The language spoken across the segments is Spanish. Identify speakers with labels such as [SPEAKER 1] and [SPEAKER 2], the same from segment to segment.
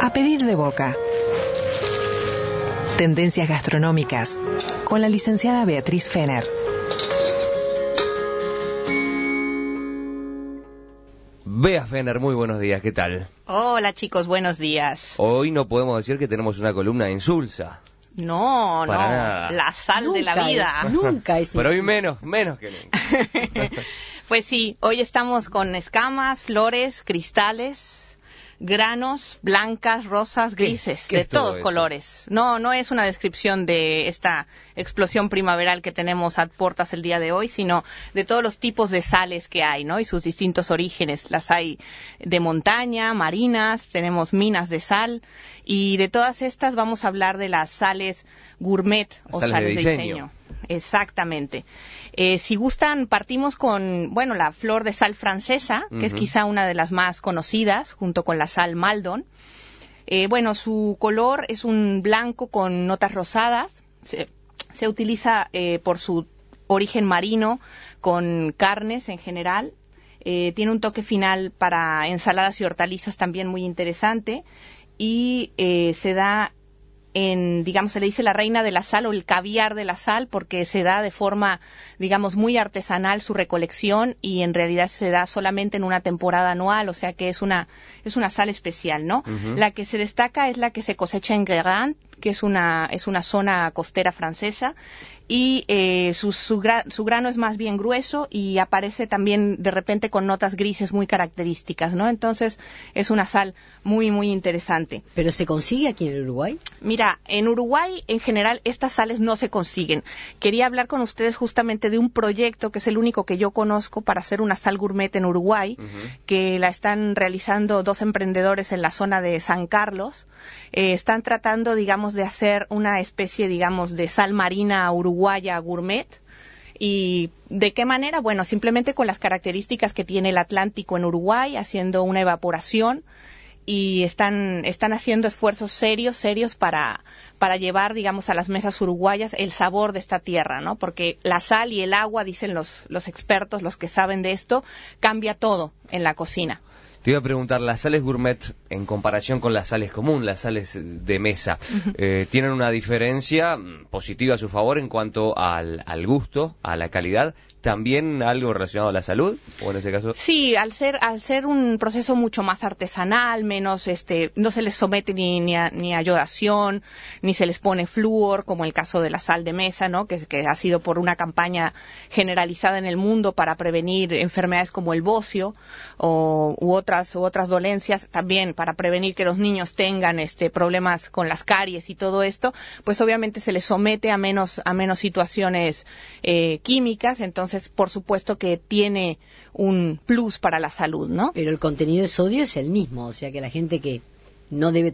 [SPEAKER 1] a pedir de boca. Tendencias gastronómicas con la licenciada Beatriz Fener.
[SPEAKER 2] Bea Fener, muy buenos días, ¿qué tal?
[SPEAKER 3] Hola chicos, buenos días.
[SPEAKER 2] Hoy no podemos decir que tenemos una columna insulsa.
[SPEAKER 3] No,
[SPEAKER 2] Para
[SPEAKER 3] no,
[SPEAKER 2] nada.
[SPEAKER 3] la sal de la vida.
[SPEAKER 4] Nunca es
[SPEAKER 2] Pero hoy menos que nunca.
[SPEAKER 3] Pues sí, hoy estamos con escamas, flores, cristales, granos, blancas, rosas, grises,
[SPEAKER 2] ¿Qué
[SPEAKER 3] de
[SPEAKER 2] es todo
[SPEAKER 3] todos
[SPEAKER 2] eso?
[SPEAKER 3] colores. No es una descripción de esta explosión primaveral que tenemos a puertas el día de hoy, sino de todos los tipos de sales que hay, ¿no? Y sus distintos orígenes. Las hay de montaña, marinas, tenemos minas de sal, y de todas estas vamos a hablar de las sales gourmet o
[SPEAKER 2] Sales
[SPEAKER 3] sales
[SPEAKER 2] de
[SPEAKER 3] de
[SPEAKER 2] diseño.
[SPEAKER 3] diseño. Exactamente. Si gustan, partimos con, la flor de sal francesa, que es quizá una de las más conocidas, junto con la sal Maldon. Su color es un blanco con notas rosadas. Se utiliza por su origen marino, con carnes en general. Tiene un toque final para ensaladas y hortalizas también muy interesante. Y se da se le dice la reina de la sal o el caviar de la sal, porque se da de forma, muy artesanal su recolección, y en realidad se da solamente en una temporada anual, o sea que es una sal especial, ¿no? La que se destaca es la que se cosecha en Guérande, que es una zona costera francesa, y su grano es más bien grueso y aparece también de repente con notas grises muy características, ¿no? Entonces es una sal muy, muy interesante.
[SPEAKER 4] ¿Pero se consigue aquí en Uruguay?
[SPEAKER 3] Mira, en Uruguay en general estas sales no se consiguen. Quería hablar con ustedes justamente de un proyecto que es el único que yo conozco para hacer una sal gourmet en Uruguay, que la están realizando dos emprendedores en la zona de San Carlos. Están tratando, de hacer una especie, de sal marina uruguaya gourmet. ¿Y de qué manera? Bueno, simplemente con las características que tiene el Atlántico en Uruguay, haciendo una evaporación, y están haciendo esfuerzos serios para llevar, a las mesas uruguayas el sabor de esta tierra, ¿no? Porque la sal y el agua, dicen los expertos, los que saben de esto, cambia todo en la cocina.
[SPEAKER 2] Te iba a preguntar, las sales gourmet en comparación con las sales común, las sales de mesa, ¿tienen una diferencia positiva a su favor en cuanto al gusto, a la calidad? ¿También algo relacionado a la salud? ¿O en ese caso?
[SPEAKER 3] Sí, al ser un proceso mucho más artesanal, menos, no se les somete ni a yodación, ni se les pone flúor, como el caso de la sal de mesa, ¿no? Que ha sido por una campaña generalizada en el mundo para prevenir enfermedades como el bocio u otras dolencias, también para prevenir que los niños tengan problemas con las caries y todo esto, pues obviamente se les somete a menos situaciones químicas. Entonces, por supuesto que tiene un plus para la salud, ¿no?
[SPEAKER 4] Pero el contenido de sodio es el mismo, o sea que la gente que no debe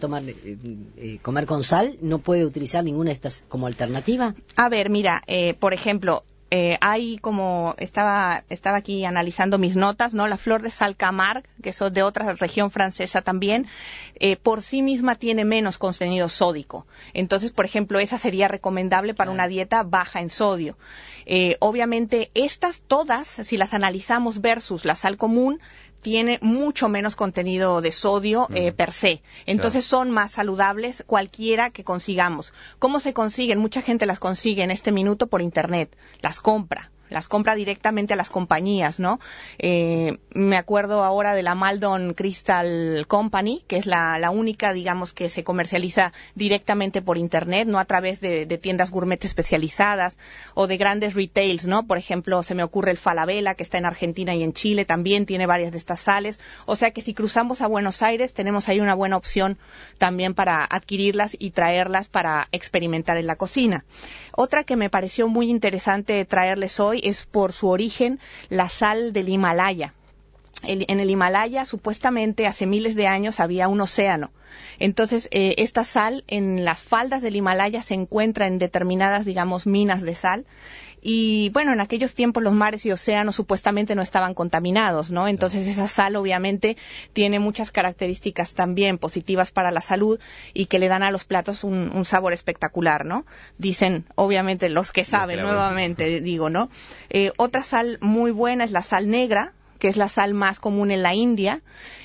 [SPEAKER 4] comer con sal no puede utilizar ninguna de estas como alternativa.
[SPEAKER 3] A ver, mira, por ejemplo, hay, como estaba aquí analizando mis notas, ¿no? La flor de sal Camargue, que es de otra región francesa también, por sí misma tiene menos contenido sódico. Entonces, por ejemplo, esa sería recomendable para una dieta baja en sodio. Obviamente, estas todas, si las analizamos versus la sal común, tiene mucho menos contenido de sodio per se. Entonces son más saludables cualquiera que consigamos. ¿Cómo se consiguen? Mucha gente las consigue en este minuto por internet. Las compra directamente a las compañías, ¿no? Me acuerdo ahora de la Maldon Crystal Company, que es la única, que se comercializa directamente por internet, no a través de tiendas gourmet especializadas o de grandes retails, ¿no? Por ejemplo, se me ocurre el Falabella, que está en Argentina y en Chile, también tiene varias de estas sales. O sea que si cruzamos a Buenos Aires, tenemos ahí una buena opción también para adquirirlas y traerlas para experimentar en la cocina. Otra que me pareció muy interesante traerles hoy es por su origen la sal del Himalaya. En el Himalaya, supuestamente, hace miles de años había un océano. Entonces, esta sal en las faldas del Himalaya se encuentra en determinadas, minas de sal. Y bueno, en aquellos tiempos los mares y océanos supuestamente no estaban contaminados, ¿no? Entonces esa sal obviamente tiene muchas características también positivas para la salud y que le dan a los platos un sabor espectacular, ¿no? Dicen, obviamente, los que saben, nuevamente digo, ¿no? Otra sal muy buena es la sal negra, que es la sal más común en la India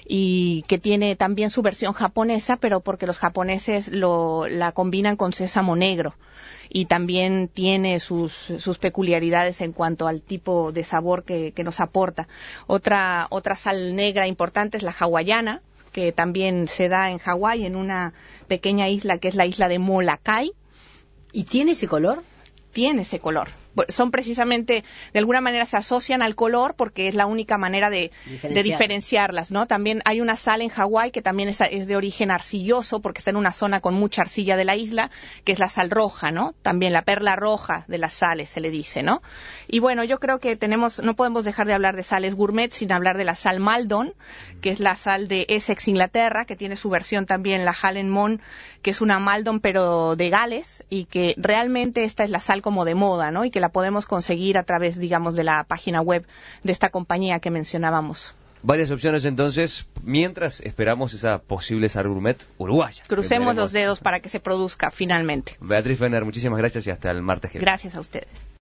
[SPEAKER 3] y que tiene también su versión japonesa, pero porque los japoneses la combinan con sésamo negro. Y también tiene sus peculiaridades en cuanto al tipo de sabor que nos aporta. Otra sal negra importante es la hawaiana, que también se da en Hawái, en una pequeña isla que es la isla de Molokai.
[SPEAKER 4] ¿Y tiene ese color?
[SPEAKER 3] Tiene ese color. Son precisamente, de alguna manera se asocian al color porque es la única manera de diferenciarlas, ¿no? También hay una sal en Hawái que también es de origen arcilloso porque está en una zona con mucha arcilla de la isla, que es la sal roja, ¿no? También la perla roja de las sales se le dice, ¿no? Y bueno, yo creo que no podemos dejar de hablar de sales gourmet sin hablar de la sal Maldon, que es la sal de Essex, Inglaterra, que tiene su versión también, la Hallenmon, que es una Maldon pero de Gales, y que realmente esta es la sal como de moda, ¿no? Y que la podemos conseguir a través, digamos, de la página web de esta compañía que mencionábamos.
[SPEAKER 2] Varias opciones entonces, mientras esperamos esa posible sal gourmet uruguaya.
[SPEAKER 3] Crucemos los dedos para que se produzca finalmente.
[SPEAKER 2] Beatriz Fenner, muchísimas gracias y hasta el martes que viene.
[SPEAKER 3] Gracias a ustedes.